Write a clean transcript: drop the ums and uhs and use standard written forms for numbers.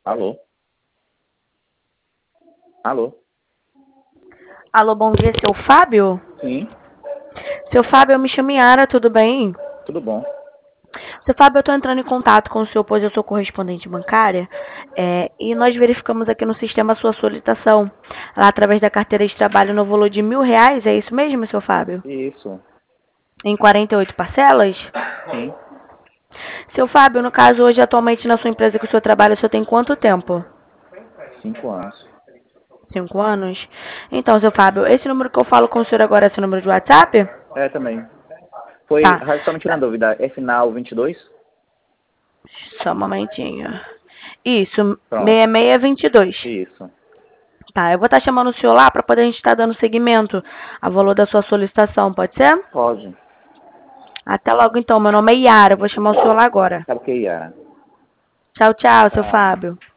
Alô? Alô? Alô, bom dia, seu Fábio? Sim, Seu Fábio, eu me chamo Yara, tudo bem? tudo bom. Seu Fábio, eu estou entrando em contato com o senhor, pois eu sou correspondente bancária, e nós verificamos aqui no sistema a sua solicitação, lá através da carteira de trabalho no valor de R$ 1.000, é isso mesmo, seu Fábio? Isso. Em 48 parcelas? Sim, Seu Fábio, no caso, hoje, atualmente, na sua empresa que o senhor trabalha, o senhor tem quanto tempo? 5 anos. 5 anos? Então, seu Fábio, esse número que eu falo com o senhor agora é seu número de WhatsApp? É, também. Foi, Tá, só me tirando dúvida, é final 22? só um momentinho. Isso, Pronto, 6622. isso. Tá, eu vou estar chamando o senhor lá para poder a gente estar dando seguimento ao valor da sua solicitação, pode ser? Pode. Até logo então, meu nome é Yara, eu vou chamar o senhor lá agora. Sabe o que é? Tchau, tchau, seu Tá. Fábio.